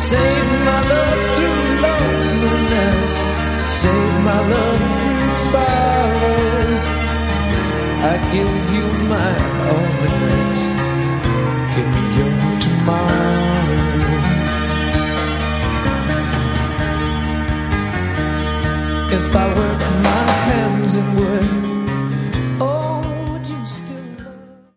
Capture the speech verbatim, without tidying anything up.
Save my love through loneliness, save my love through sorrow. I give you my loneliness, give me your tomorrow. If I were